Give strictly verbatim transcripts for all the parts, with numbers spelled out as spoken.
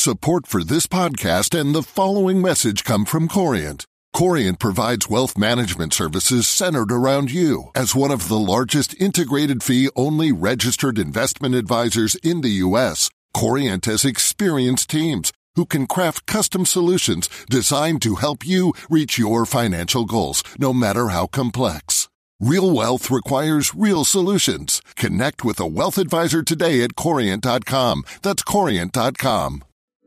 Support for this podcast and the following message come from Corient. Corient provides wealth management services centered around you. As one of the largest integrated fee-only registered investment advisors in the U S, Corient has experienced teams who can craft custom solutions designed to help you reach your financial goals, no matter how complex. Real wealth requires real solutions. Connect with a wealth advisor today at corient dot com. That's corient dot com.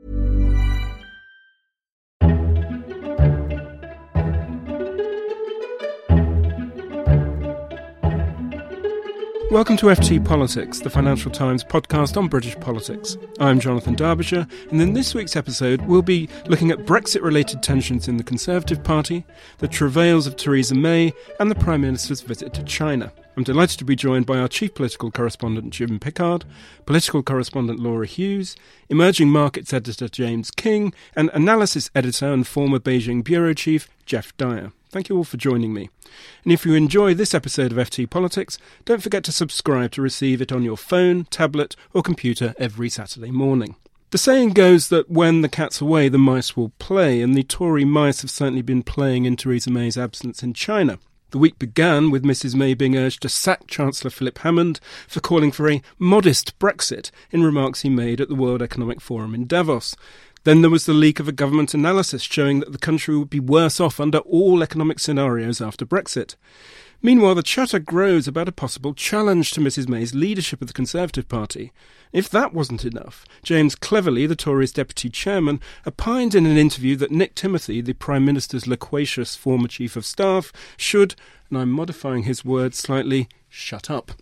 Welcome to F T Politics, the Financial Times podcast on British politics. I'm Jonathan Derbyshire, and in this week's episode we'll be looking at Brexit-related tensions in the Conservative Party, the travails of Theresa May, and the Prime Minister's visit to China. I'm delighted to be joined by our chief political correspondent Jim Pickard, political correspondent Laura Hughes, emerging markets editor James King, and analysis editor and former Beijing bureau chief Geoff Dyer. Thank you all for joining me. And if you enjoy this episode of F T Politics, don't forget to subscribe to receive it on your phone, tablet or computer every Saturday morning. The saying goes that when the cat's away, the mice will play, and the Tory mice have certainly been playing in Theresa May's absence in China. The week began with Missus May being urged to sack Chancellor Philip Hammond for calling for a modest Brexit in remarks he made at the World Economic Forum in Davos. Then there was the leak of a government analysis showing that the country would be worse off under all economic scenarios after Brexit. Meanwhile, the chatter grows about a possible challenge to Missus May's leadership of the Conservative Party. If that wasn't enough, James Cleverly, the Tories' deputy chairman, opined in an interview that Nick Timothy, the Prime Minister's loquacious former chief of staff, should, and I'm modifying his words slightly, shut up.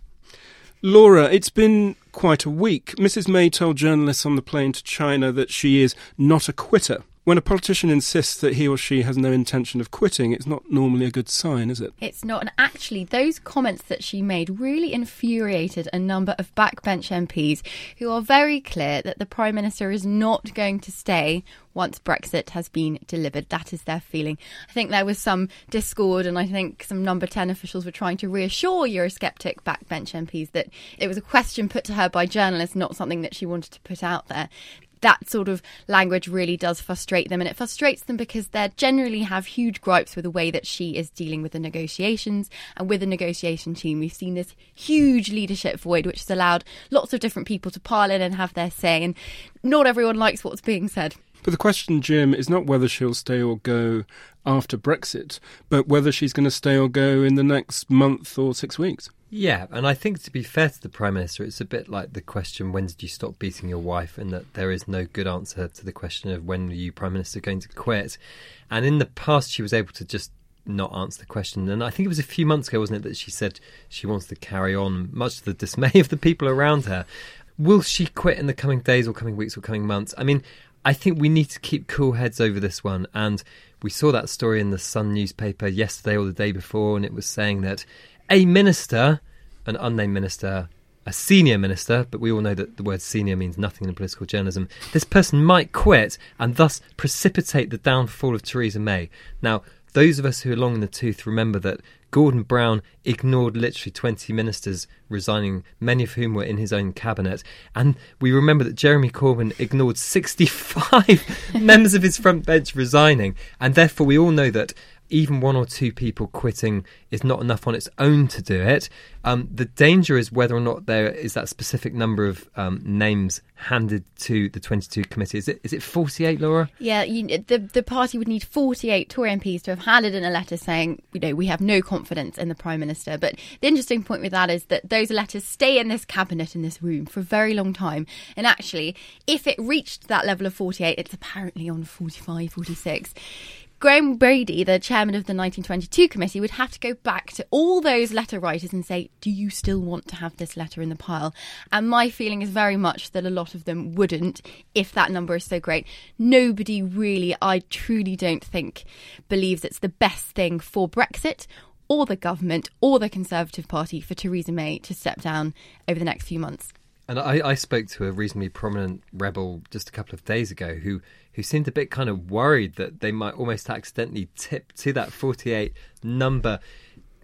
Laura, it's been quite a week. Missus May told journalists on the plane to China that she is not a quitter. When a politician insists that he or she has no intention of quitting, it's not normally a good sign, is it? It's not. And actually, those comments that she made really infuriated a number of backbench M Ps who are very clear that the Prime Minister is not going to stay once Brexit has been delivered. That is their feeling. I think there was some discord, and I think some number ten officials were trying to reassure Eurosceptic backbench M Ps that it was a question put to her by journalists, not something that she wanted to put out there. That sort of language really does frustrate them, and it frustrates them because they generally have huge gripes with the way that she is dealing with the negotiations. And with the negotiation team, we've seen this huge leadership void, which has allowed lots of different people to pile in and have their say, and not everyone likes what's being said. But the question, Jim, is not whether she'll stay or go after Brexit, but whether she's going to stay or go in the next month or six weeks. Yeah, and I think to be fair to the Prime Minister, it's a bit like the question, when did you stop beating your wife? And that there is no good answer to the question of when are you Prime Minister going to quit? And in the past, she was able to just not answer the question. And I think it was a few months ago, wasn't it, that she said she wants to carry on, much to the dismay of the people around her. Will she quit in the coming days or coming weeks or coming months? I mean, I think we need to keep cool heads over this one. And we saw that story in the Sun newspaper yesterday or the day before, and it was saying that a minister, an unnamed minister, a senior minister, but we all know that the word senior means nothing in political journalism, this person might quit and thus precipitate the downfall of Theresa May. Now, those of us who are long in the tooth remember that Gordon Brown ignored literally twenty ministers resigning, many of whom were in his own cabinet. And we remember that Jeremy Corbyn ignored sixty-five members of his front bench resigning. And therefore, we all know that even one or two people quitting is not enough on its own to do it. Um, the danger is whether or not there is that specific number of um, names handed to the twenty-two committee. Is it is it forty-eight, Laura? Yeah, you, the the party would need forty-eight Tory M Ps to have handed in a letter saying, you know, we have no confidence in the Prime Minister. But the interesting point with that is that those letters stay in this cabinet, in this room, for a very long time. And actually, if it reached that level of forty-eight, it's apparently on forty-five, forty-six. Graham Brady, the chairman of the nineteen twenty-two committee, would have to go back to all those letter writers and say, do you still want to have this letter in the pile? And my feeling is very much that a lot of them wouldn't, if that number is so great. Nobody really, I truly don't think, believes it's the best thing for Brexit or the government or the Conservative Party for Theresa May to step down over the next few months. And I, I spoke to a reasonably prominent rebel just a couple of days ago who, who seemed a bit kind of worried that they might almost accidentally tip to that forty-eight number.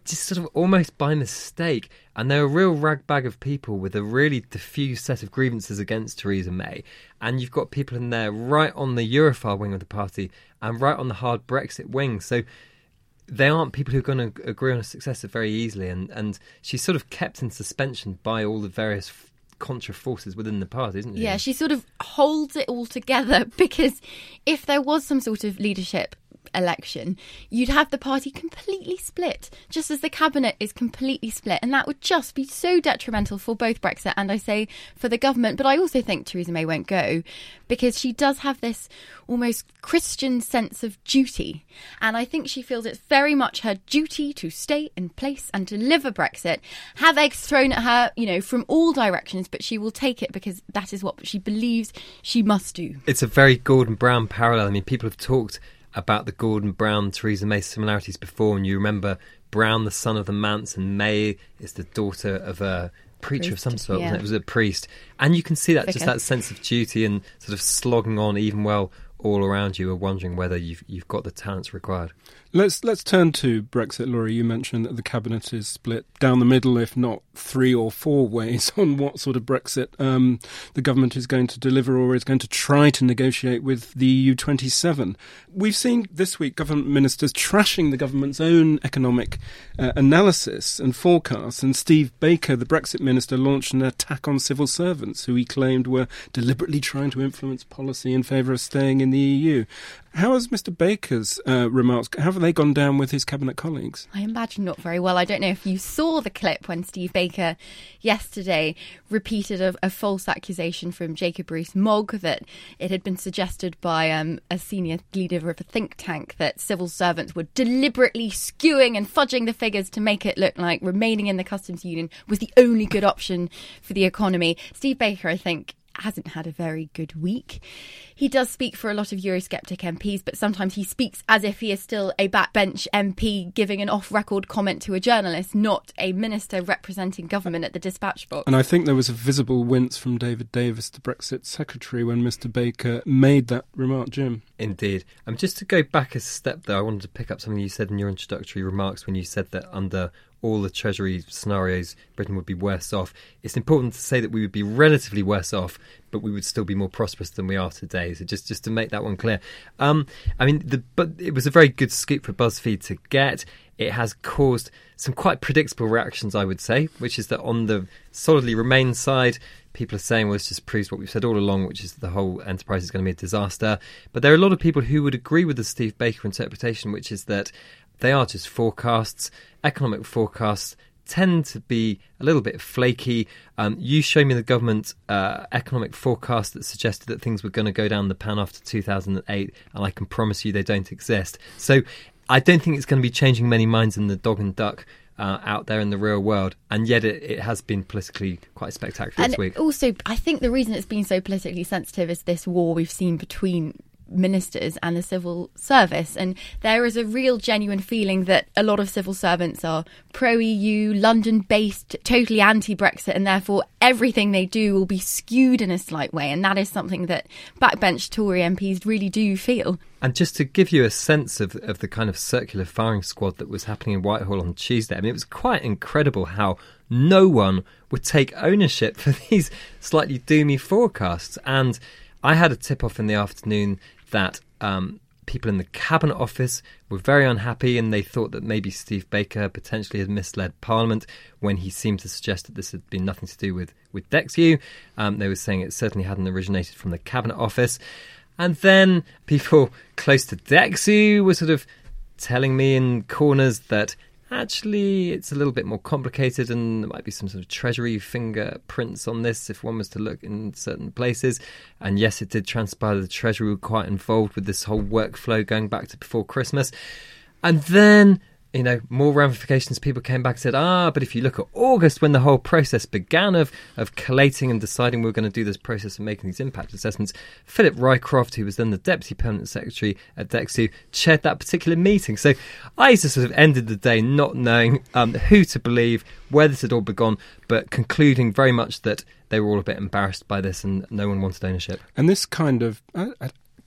just sort of almost by mistake. And they're a real rag bag of people with a really diffuse set of grievances against Theresa May. And you've got people in there right on the Europhile wing of the party and right on the hard Brexit wing. So they aren't people who are going to agree on a successor very easily. And, and she's sort of kept in suspension by all the various contra forces within the party, isn't she? Yeah, she sort of holds it all together, because if there was some sort of leadership election, you'd have the party completely split, just as the cabinet is completely split, and that would just be so detrimental for both Brexit and, I say, for the government. But I also think Theresa May won't go, because she does have this almost Christian sense of duty, and I think she feels it's very much her duty to stay in place and deliver Brexit, have eggs thrown at her, you know, from all directions, but she will take it because that is what she believes she must do. It's a very Gordon Brown parallel. I mean, people have talked about the Gordon Brown Theresa May similarities before, and you remember Brown, the son of the Manse, and May is the daughter of a preacher priest, of some sort, yeah. wasn't it? It was a priest, and you can see that Vicar. just that sense of duty and sort of slogging on, even while all around you are wondering whether you've you've got the talents required. Let's let's turn to Brexit, Laurie. You mentioned that the cabinet is split down the middle, if not three or four ways, on what sort of Brexit um, the government is going to deliver or is going to try to negotiate with the E U twenty-seven. We've seen this week government ministers trashing the government's own economic uh, analysis and forecasts, and Steve Baker, the Brexit minister, launched an attack on civil servants who he claimed were deliberately trying to influence policy in favour of staying in the E U. How has Mister Baker's uh, remarks, how have they gone down with his cabinet colleagues? I imagine not very well. I don't know if you saw the clip when Steve Baker yesterday repeated a, a false accusation from Jacob Rees-Mogg that it had been suggested by um, a senior leader of a think tank that civil servants were deliberately skewing and fudging the figures to make it look like remaining in the customs union was the only good option for the economy. Steve Baker, I think, hasn't had a very good week. He does speak for a lot of Eurosceptic M Ps, but sometimes he speaks as if he is still a backbench M P giving an off-record comment to a journalist, not a minister representing government at the dispatch box. And I think there was a visible wince from David Davis, the Brexit secretary, when Mister Baker made that remark, Jim. Indeed. Um, just to go back a step, though, I wanted to pick up something you said in your introductory remarks when you said that under all the Treasury scenarios, Britain would be worse off. It's important to say that we would be relatively worse off, but we would still be more prosperous than we are today. So just, just to make that one clear. Um, I mean, the, but it was a very good scoop for BuzzFeed to get. It has caused some quite predictable reactions, I would say, which is that on the solidly Remain side, people are saying, well, this just proves what we've said all along, which is the whole enterprise is going to be a disaster. But there are a lot of people who would agree with the Steve Baker interpretation, which is that they are just forecasts. Economic forecasts tend to be a little bit flaky. Um, you showed me the government uh, economic forecast that suggested that things were going to go down the pan after two thousand eight, and I can promise you they don't exist. So I don't think it's going to be changing many minds in the dog and duck Uh, out there in the real world, and yet it, it has been politically quite spectacular and this week. Also, I think the reason it's been so politically sensitive is this war we've seen between ministers and the civil service, and there is a real genuine feeling that a lot of civil servants are pro-E U, London-based, totally anti-Brexit, and therefore everything they do will be skewed in a slight way, and that is something that backbench Tory M Ps really do feel. And just to give you a sense of, of the kind of circular firing squad that was happening in Whitehall on Tuesday, I mean, it was quite incredible how no one would take ownership for these slightly doomy forecasts. And I had a tip-off in the afternoon that um, people in the Cabinet Office were very unhappy, and they thought that maybe Steve Baker potentially had misled Parliament when he seemed to suggest that this had been nothing to do with, with DexEU. Um, they were saying it certainly hadn't originated from the Cabinet Office. And then people close to DexEU were sort of telling me in corners that actually it's a little bit more complicated and there might be some sort of Treasury fingerprints on this if one was to look in certain places. And yes, it did transpire that the Treasury were quite involved with this whole workflow going back to before Christmas. And then, you know, more ramifications. People came back and said, ah, but if you look at August, when the whole process began of, of collating and deciding we we're going to do this process of making these impact assessments, Philip Rycroft, who was then the Deputy Permanent Secretary at DexEU, chaired that particular meeting. So I just sort of ended the day not knowing um, who to believe, where this had all begun, but concluding very much that they were all a bit embarrassed by this and no one wanted ownership. And this kind of... Uh, uh,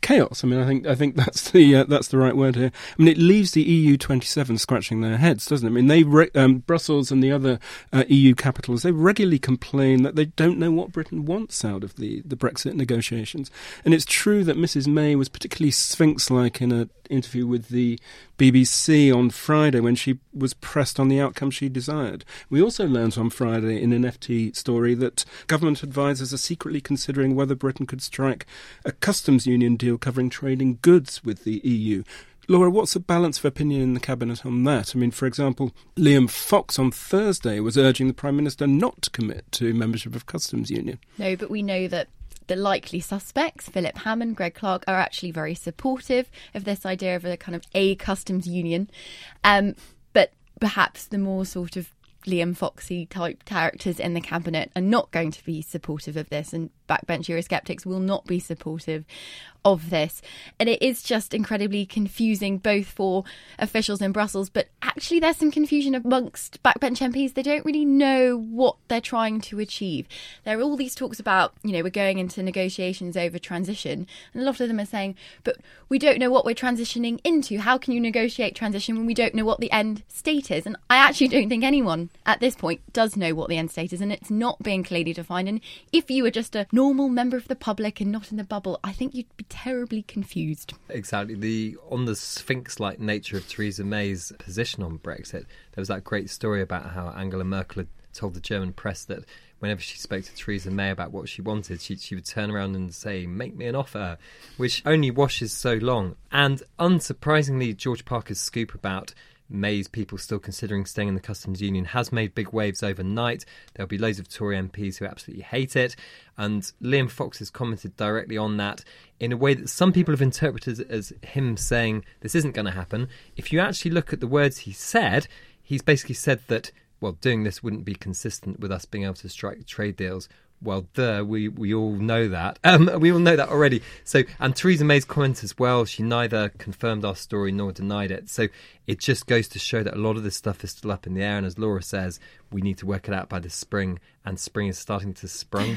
chaos. I mean, I think I think that's the uh, that's the right word here. I mean, it leaves the E U twenty-seven scratching their heads, doesn't it? I mean, they re- um, Brussels and the other uh, E U capitals, they regularly complain that they don't know what Britain wants out of the, the Brexit negotiations. And it's true that Missus May was particularly Sphinx-like in an interview with the B B C on Friday when she was pressed on the outcome she desired. We also learned on Friday in an F T story that government advisers are secretly considering whether Britain could strike a customs union deal covering trading goods with the E U. Laura, what's the balance of opinion in the Cabinet on that? I mean, for example, Liam Fox on Thursday was urging the Prime Minister not to commit to membership of customs union. No, but we know that the likely suspects, Philip Hammond, Greg Clark, are actually very supportive of this idea of a kind of a customs union. Um, but perhaps the more sort of Liam Foxy type characters in the Cabinet are not going to be supportive of this, and backbench Eurosceptics will not be supportive of this. And it is just incredibly confusing both for officials in Brussels, but actually there's some confusion amongst backbench M Ps. They don't really know what they're trying to achieve. There are all these talks about, you know, we're going into negotiations over transition, and a lot of them are saying, but we don't know what we're transitioning into. How can you negotiate transition when we don't know what the end state is? And I actually don't think anyone at this point does know what the end state is, and it's not being clearly defined. And if you were just a normal member of the public and not in the bubble, I think you'd be terribly confused. Exactly. The on the Sphinx-like nature of Theresa May's position on Brexit, there was that great story about how Angela Merkel had told the German press that whenever she spoke to Theresa May about what she wanted, she, she would turn around and say, make me an offer, which only washes so long. And unsurprisingly, George Parker's scoop about May's people still considering staying in the customs union has made big waves overnight. There'll be loads of Tory M Ps who absolutely hate it, and Liam Fox has commented directly on that in a way that some people have interpreted as him saying this isn't going to happen. If you actually look at the words he said, he's basically said that, well, doing this wouldn't be consistent with us being able to strike trade deals. Well, duh, we, we all know that. Um, we all know that already. So, and Theresa May's comment as well, she neither confirmed our story nor denied it. So it just goes to show that a lot of this stuff is still up in the air. And as Laura says, we need to work it out by the spring. And spring is starting to sprung.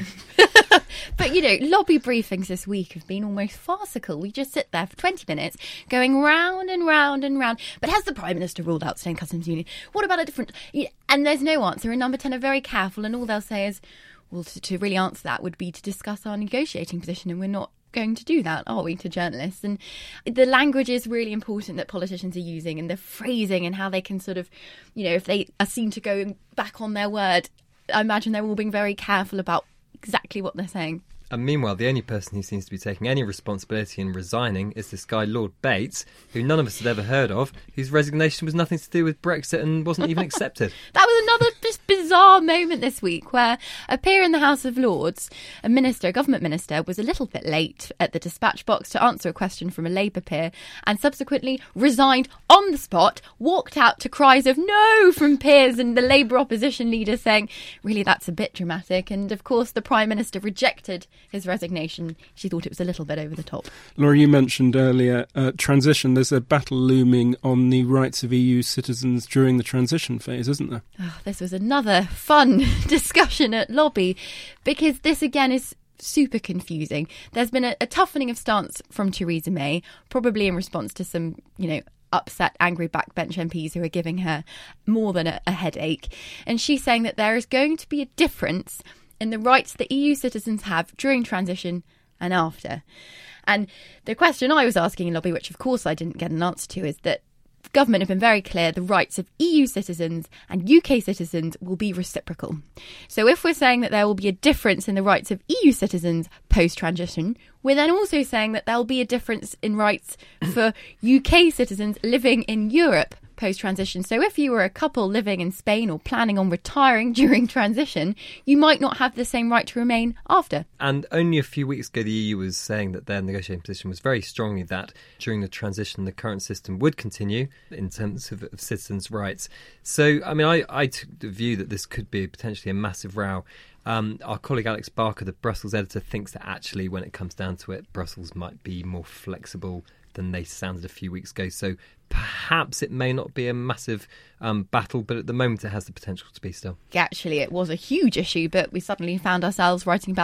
But, you know, lobby briefings this week have been almost farcical. We just sit there for twenty minutes going round and round and round. But has the Prime Minister ruled out staying customs union? What about a different... And there's no answer. And Number ten are very careful. And all they'll say is, well, to, to really answer that would be to discuss our negotiating position, and we're not going to do that, are we, to journalists? And the language is really important that politicians are using, and the phrasing and how they can sort of, you know, if they are seen to go back on their word, I imagine they're all being very careful about exactly what they're saying. And meanwhile, the only person who seems to be taking any responsibility in resigning is this guy, Lord Bates, who none of us had ever heard of, whose resignation was nothing to do with Brexit and wasn't even accepted. That was another just bizarre moment this week where a peer in the House of Lords, a minister, a government minister, was a little bit late at the dispatch box to answer a question from a Labour peer and subsequently resigned on the spot, walked out to cries of no from peers and the Labour opposition leader saying, really, that's a bit dramatic. And of course, the Prime Minister rejected his resignation. She thought it was a little bit over the top. Laura, you mentioned earlier uh, transition. There's a battle looming on the rights of E U citizens during the transition phase, isn't there? Oh, this was another fun discussion at lobby, because this again is super confusing. There's been a, a toughening of stance from Theresa May, probably in response to some, you know, upset, angry backbench M Ps who are giving her more than a, a headache. And she's saying that there is going to be a difference in the rights that E U citizens have during transition and after. And the question I was asking in lobby, which of course I didn't get an answer to, is that the government have been very clear the rights of E U citizens and U K citizens will be reciprocal. So if we're saying that there will be a difference in the rights of E U citizens post-transition, we're then also saying that there will be a difference in rights for U K citizens living in Europe post-transition. So if you were a couple living in Spain or planning on retiring during transition, you might not have the same right to remain after. And only a few weeks ago, the E U was saying that their negotiating position was very strongly that during the transition, the current system would continue in terms of, of citizens' rights. So, I mean, I, I took the view that this could be potentially a massive row. Um, our colleague Alex Barker, the Brussels editor, thinks that actually, when it comes down to it, Brussels might be more flexible than they sounded a few weeks ago. So perhaps it may not be a massive um, battle, but at the moment it has the potential to be still. Actually, it was a huge issue, but we suddenly found ourselves writing about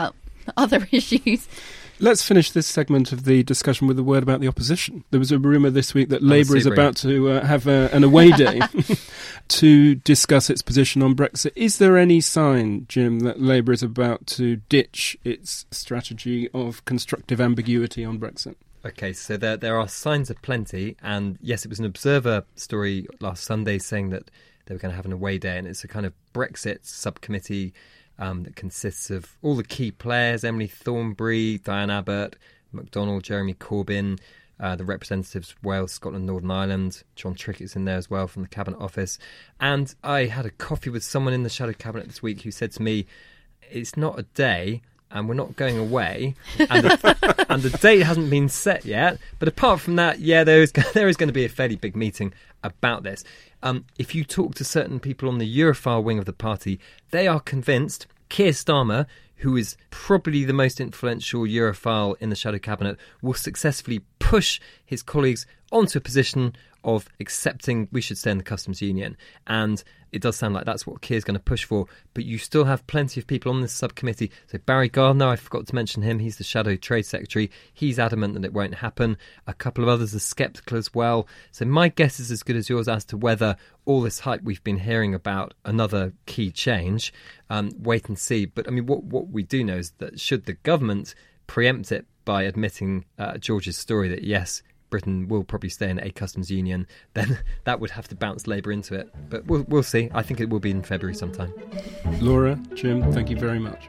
other issues. Let's finish this segment of the discussion with a word about the opposition. There was a rumour this week that Labour is about to uh, have a, an away day to discuss its position on Brexit. Is there any sign, Jim, that Labour is about to ditch its strategy of constructive ambiguity on Brexit? Okay, so there there are signs of plenty, and yes, it was an Observer story last Sunday saying that they were going to have an away day, and it's a kind of Brexit subcommittee um, that consists of all the key players: Emily Thornberry, Diane Abbott, McDonnell, Jeremy Corbyn, uh, the representatives Wales, Scotland, Northern Ireland. John Trickett's in there as well from the Cabinet Office. And I had a coffee with someone in the Shadow Cabinet this week who said to me, "It's not a day, and we're not going away, and the, and the date hasn't been set yet. But apart from that, yeah, there is there is going to be a fairly big meeting about this." Um, if you talk to certain people on the Europhile wing of the party, they are convinced Keir Starmer, who is probably the most influential Europhile in the Shadow Cabinet, will successfully push his colleagues onto a position of accepting we should stay in the customs union. And it does sound like that's what Keir's going to push for. But you still have plenty of people on this subcommittee. So Barry Gardiner, I forgot to mention him. He's the Shadow Trade Secretary. He's adamant that it won't happen. A couple of others are sceptical as well. So my guess is as good as yours as to whether all this hype we've been hearing about another key change. Um, wait and see. But I mean, what, what we do know is that should the government preempt it by admitting uh, George's story that yes, Britain will probably stay in a customs union, then that would have to bounce Labour into it. But we'll, we'll see. I think it will be in February sometime. Laura, Jim, thank you very much.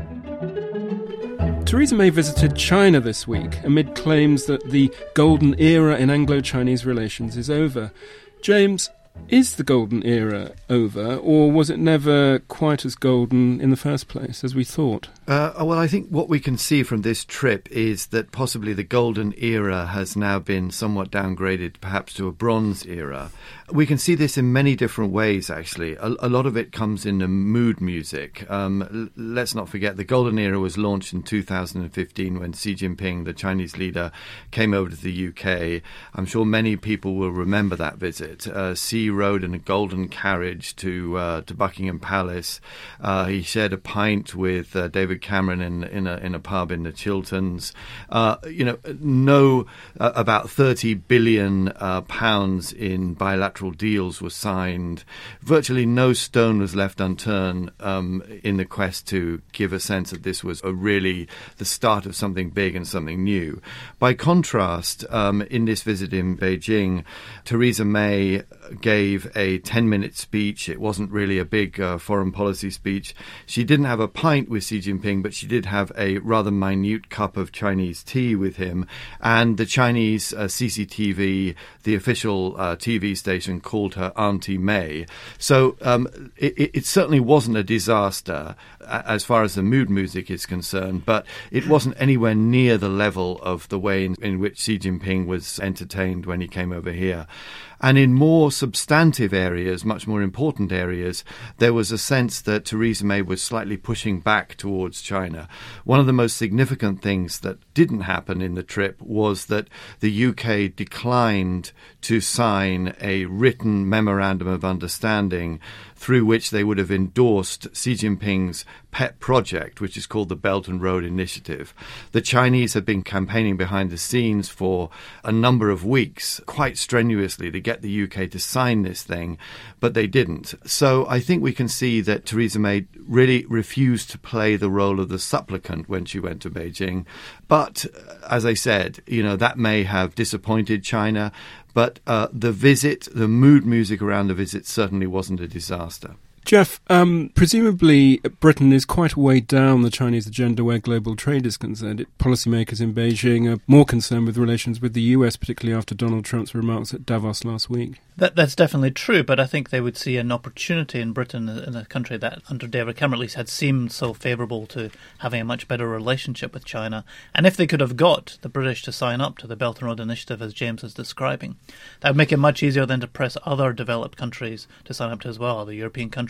Theresa May visited China this week amid claims that the golden era in Anglo-Chinese relations is over. James, is the golden era over, or was it never quite as golden in the first place as we thought? Uh, well, I think what we can see from this trip is that possibly the golden era has now been somewhat downgraded, perhaps to a bronze era. We can see this in many different ways, actually. A, a lot of it comes in the mood music. Um, l- let's not forget, the golden era was launched in two thousand fifteen when Xi Jinping, the Chinese leader, came over to the U K. I'm sure many people will remember that visit. Uh, Xi rode in a golden carriage to uh, to Buckingham Palace. Uh, he shared a pint with uh, David Cameron in in a, in a pub in the Chilterns. Uh, you know, no, uh, about thirty billion uh, pounds in bilateral deals were signed. Virtually no stone was left unturned um, in the quest to give a sense that this was a really the start of something big and something new. By contrast, um, in this visit in Beijing, Theresa May gave a ten-minute speech. It wasn't really a big uh, foreign policy speech. She didn't have a pint with Xi Jinping, but she did have a rather minute cup of Chinese tea with him. And the Chinese uh, C C T V, the official uh, T V station, called her Auntie May. So um, it, it certainly wasn't a disaster as far as the mood music is concerned, but it wasn't anywhere near the level of the way in, in which Xi Jinping was entertained when he came over here. And in more substantive areas, much more important areas, there was a sense that Theresa May was slightly pushing back towards China. One of the most significant things that didn't happen in the trip was that the U K declined to sign a written memorandum of understanding through which they would have endorsed Xi Jinping's pet project, which is called the Belt and Road Initiative. The Chinese had been campaigning behind the scenes for a number of weeks, quite strenuously, to get the U K to sign this thing, but they didn't. So I think we can see that Theresa May really refused to play the role of the supplicant when she went to Beijing. But, as I said, you know, that may have disappointed China. But uh, the visit, the mood music around the visit certainly wasn't a disaster. Jeff, um, presumably Britain is quite a way down the Chinese agenda where global trade is concerned. It, policymakers in Beijing are more concerned with relations with the U S, particularly after Donald Trump's remarks at Davos last week. That, that's definitely true, but I think they would see an opportunity in Britain, in a country that under David Cameron at least had seemed so favourable to having a much better relationship with China. And if they could have got the British to sign up to the Belt and Road Initiative, as James is describing, that would make it much easier then to press other developed countries to sign up to as well, the European countries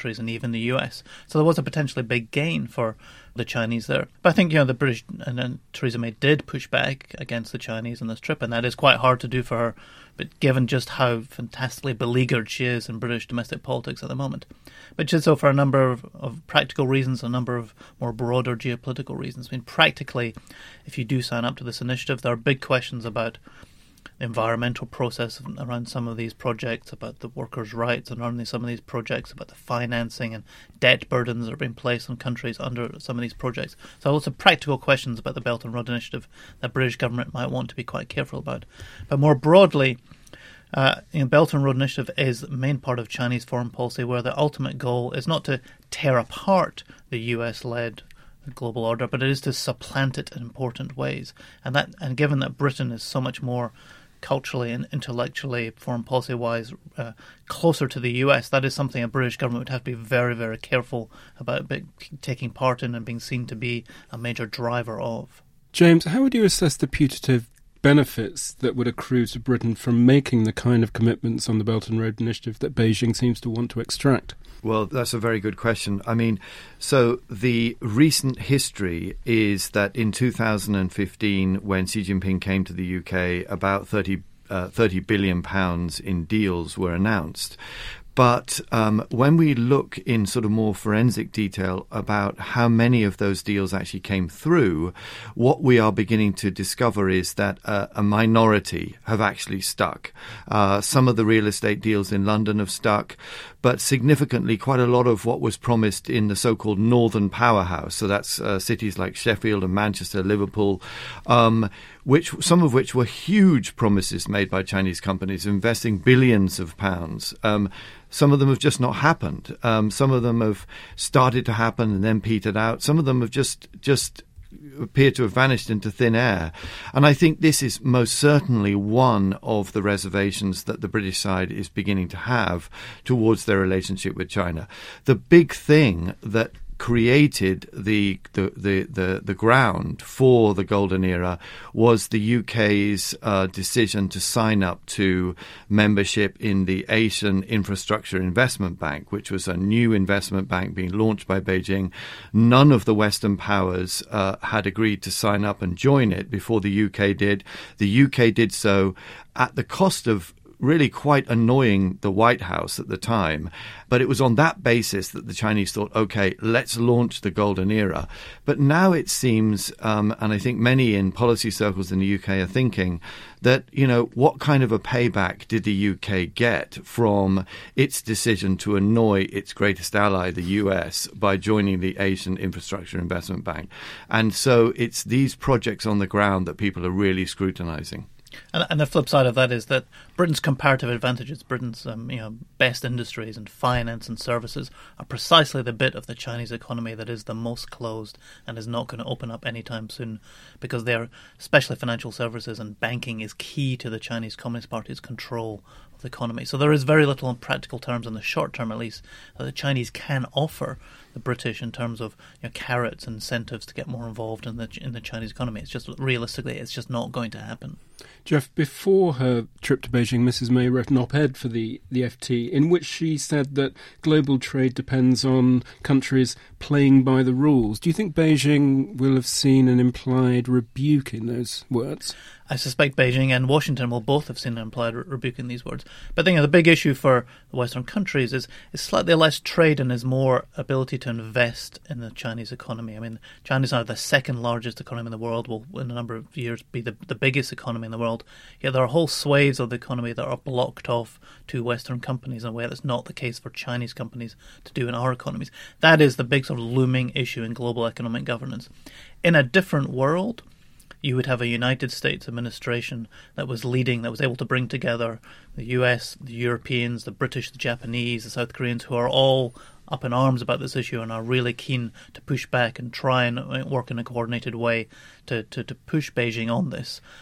countries and even the U S. So there was a potentially big gain for the Chinese there. But I think, you know, the British and, and Theresa May did push back against the Chinese on this trip, and that is quite hard to do for her, but given just how fantastically beleaguered she is in British domestic politics at the moment. But she did so for a number of, of practical reasons, a number of more broader geopolitical reasons. I mean, practically, if you do sign up to this initiative, there are big questions about the environmental process around some of these projects, about the workers' rights and around some of these projects, about the financing and debt burdens that are being placed on countries under some of these projects. So lots of practical questions about the Belt and Road Initiative that British government might want to be quite careful about. But more broadly, uh, you know, Belt and Road Initiative is the main part of Chinese foreign policy, where the ultimate goal is not to tear apart the U S-led global order, but it is to supplant it in important ways. And that, and given that Britain is so much more culturally and intellectually, foreign policy-wise, uh, closer to the U S, that is something a British government would have to be very, very careful about taking part in and being seen to be a major driver of. James, how would you assess the putative benefits that would accrue to Britain from making the kind of commitments on the Belt and Road Initiative that Beijing seems to want to extract? Well, that's a very good question. I mean, so the recent history is that in two thousand fifteen, when Xi Jinping came to the U K, about thirty, uh, thirty billion pounds in deals were announced. But um, when we look in sort of more forensic detail about how many of those deals actually came through, what we are beginning to discover is that uh, a minority have actually stuck. Uh, some of the real estate deals in London have stuck, but significantly quite a lot of what was promised in the so-called Northern Powerhouse, so that's uh, cities like Sheffield and Manchester, Liverpool, um, which some of which were huge promises made by Chinese companies, investing billions of pounds. Um, some of them have just not happened. Um, some of them have started to happen and then petered out. Some of them have just just appear to have vanished into thin air. And I think this is most certainly one of the reservations that the British side is beginning to have towards their relationship with China. The big thing that created the, the the the the ground for the golden era was the U K's uh, decision to sign up to membership in the Asian Infrastructure Investment Bank, which was a new investment bank being launched by Beijing. None of the Western powers uh, had agreed to sign up and join it before the U K did. The U K did so at the cost of really quite annoying the White House at the time. But it was on that basis that the Chinese thought, OK, let's launch the golden era. But now it seems, um, and I think many in policy circles in the U K are thinking that, you know, what kind of a payback did the U K get from its decision to annoy its greatest ally, the U S, by joining the Asian Infrastructure Investment Bank? And so it's these projects on the ground that people are really scrutinizing. And, and the flip side of that is that Britain's comparative advantages, Britain's um, you know best industries and finance and services, are precisely the bit of the Chinese economy that is the most closed and is not going to open up anytime soon, because they're, especially financial services and banking, is key to the Chinese Communist Party's control of the economy. So there is very little in practical terms, in the short term at least, that the Chinese can offer the British in terms of, you know, carrots and incentives to get more involved in the in the Chinese economy. It's just, realistically, it's just not going to happen. Jeff, before her trip to Beijing, Missus May wrote an op-ed for the, the F T in which she said that global trade depends on countries playing by the rules. Do you think Beijing will have seen an implied rebuke in those words? I suspect Beijing and Washington will both have seen an implied re- rebuke in these words. But you know, the big issue for the Western countries is, is slightly less trade and is more ability to invest in the Chinese economy. I mean, China's now the second largest economy in the world, will in a number of years be the, the biggest economy in the world. Yet there are whole swathes of the economy that are blocked off to Western companies in a way that's not the case for Chinese companies to do in our economies. That is the big sort of looming issue in global economic governance. In a different world, you would have a United States administration that was leading, that was able to bring together the U S, the Europeans, the British, the Japanese, the South Koreans, who are all up in arms about this issue and are really keen to push back and try and work in a coordinated way to, to, to push Beijing on this.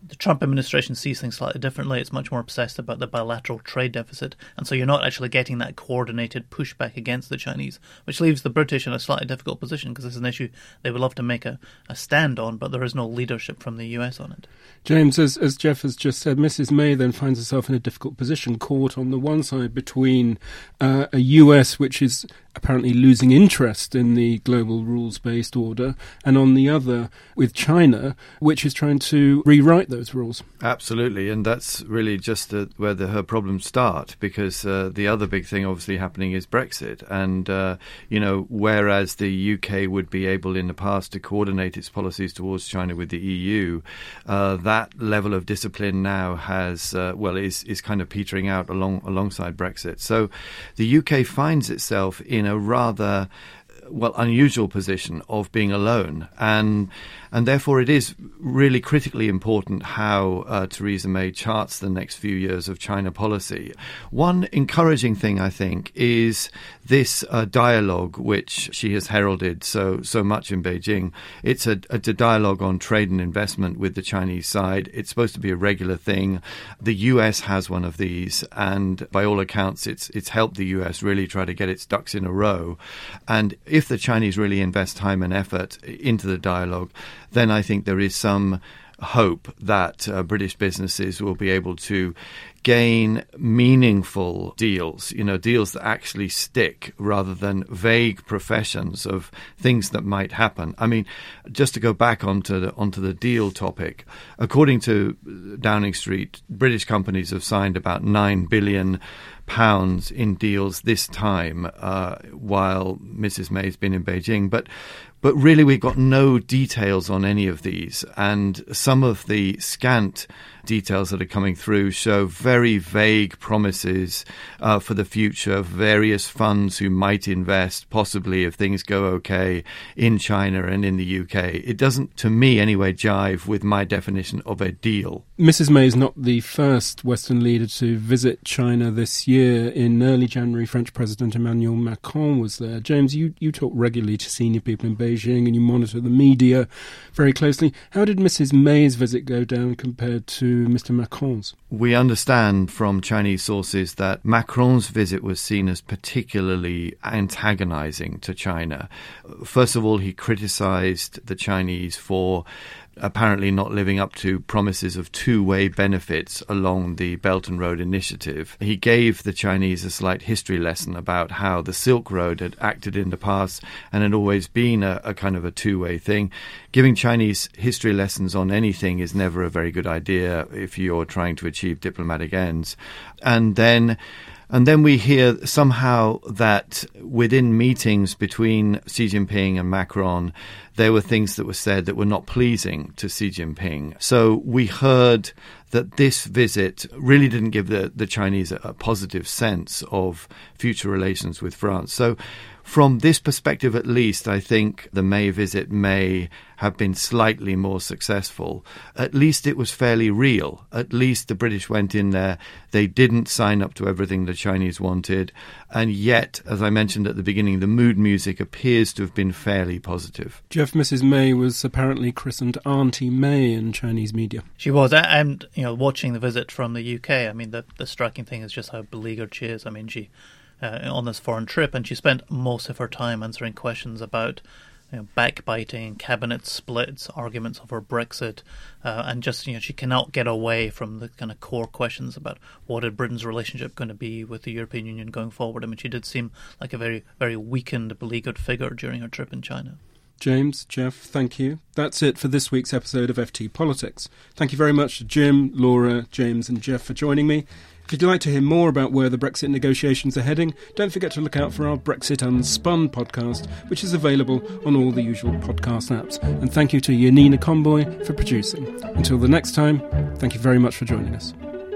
The Trump administration sees things slightly differently. It's much more obsessed about the bilateral trade deficit. And so you're not actually getting that coordinated pushback against the Chinese, which leaves the British in a slightly difficult position because this is an issue they would love to make a, a stand on, but there is no leadership from the U S on it. James, as, as Jeff has just said, Missus May then finds herself in a difficult position, caught on the one side between uh, a U S which is apparently losing interest in the global rules-based order, and on the other with China, which is trying to rewrite those rules. Absolutely, and that's really just uh, where the, her problems start, because uh, the other big thing obviously happening is Brexit. And, uh, you know, whereas the U K would be able in the past to coordinate its policies towards China with the E U, uh, that level of discipline now has, uh, well, is, is kind of petering out along alongside Brexit. So the U K finds itself in a rather well, unusual position of being alone. And and therefore it is really critically important how uh, Theresa May charts the next few years of China policy. One encouraging thing, I think, is this uh, dialogue which she has heralded so so much in Beijing. It's a, a dialogue on trade and investment with the Chinese side. It's supposed to be a regular thing. The U S has one of these, and by all accounts, it's it's helped the U S really try to get its ducks in a row. And if the Chinese really invest time and effort into the dialogue, then I think there is some hope that uh, British businesses will be able to gain meaningful deals, you know, deals that actually stick rather than vague professions of things that might happen. I mean, just to go back onto the, onto the deal topic, according to Downing Street, British companies have signed about nine billion pounds in deals this time uh, while Missus May's been in Beijing. But But really, we've got no details on any of these, and some of the scant details that are coming through show very vague promises uh, for the future of various funds who might invest, possibly if things go okay, in China and in the U K. It doesn't, to me anyway, jive with my definition of a deal. Missus May is not the first Western leader to visit China this year. In early January, French President Emmanuel Macron was there. James, you, you talk regularly to senior people in Beijing and you monitor the media very closely. How did Missus May's visit go down compared to Mister Macron's? We understand from Chinese sources that Macron's visit was seen as particularly antagonizing to China. First of all, he criticized the Chinese for apparently not living up to promises of two-way benefits along the Belt and Road Initiative. He gave the Chinese a slight history lesson about how the Silk Road had acted in the past and had always been a, a kind of a two-way thing. Giving Chinese history lessons on anything is never a very good idea if you're trying to achieve diplomatic ends. And then And then we hear somehow that within meetings between Xi Jinping and Macron, there were things that were said that were not pleasing to Xi Jinping. So we heard that this visit really didn't give the, the Chinese a, a positive sense of future relations with France. So from this perspective, at least, I think the May visit may have been slightly more successful. At least it was fairly real. At least the British went in there. They didn't sign up to everything the Chinese wanted. And yet, as I mentioned at the beginning, the mood music appears to have been fairly positive. Jeff, Missus May was apparently christened Auntie May in Chinese media. She was. And, you know, watching the visit from the U K, I mean, the, the striking thing is just how beleaguered she is. I mean, she... Uh, on this foreign trip, and she spent most of her time answering questions about you know, backbiting, cabinet splits, arguments over Brexit, uh, and just, you know, she cannot get away from the kind of core questions about what is Britain's relationship going to be with the European Union going forward. I mean, she did seem like a very, very weakened, beleaguered figure during her trip in China. James, Jeff, thank you. That's it for this week's episode of F T Politics. Thank you very much to Jim, Laura, James and Jeff for joining me. If you'd like to hear more about where the Brexit negotiations are heading, don't forget to look out for our Brexit Unspun podcast, which is available on all the usual podcast apps. And thank you to Yanina Comboy for producing. Until the next time, thank you very much for joining us.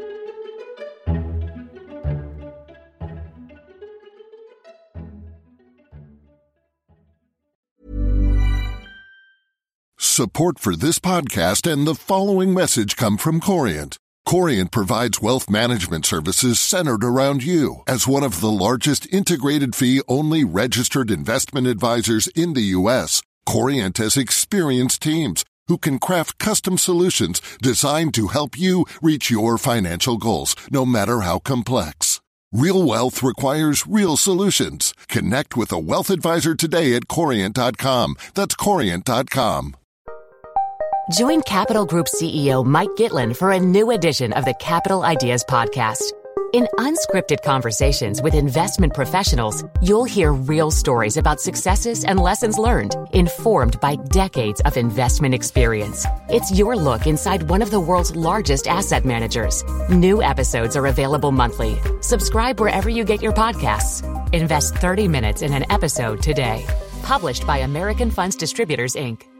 Support for this podcast and the following message come from Corient. Corient provides wealth management services centered around you. As one of the largest integrated fee-only registered investment advisors in the U S, Corient has experienced teams who can craft custom solutions designed to help you reach your financial goals, no matter how complex. Real wealth requires real solutions. Connect with a wealth advisor today at Corient dot com. That's Corient dot com. Join Capital Group C E O Mike Gitlin for a new edition of the Capital Ideas Podcast. In unscripted conversations with investment professionals, you'll hear real stories about successes and lessons learned, informed by decades of investment experience. It's your look inside one of the world's largest asset managers. New episodes are available monthly. Subscribe wherever you get your podcasts. Invest thirty minutes in an episode today. Published by American Funds Distributors, Incorporated.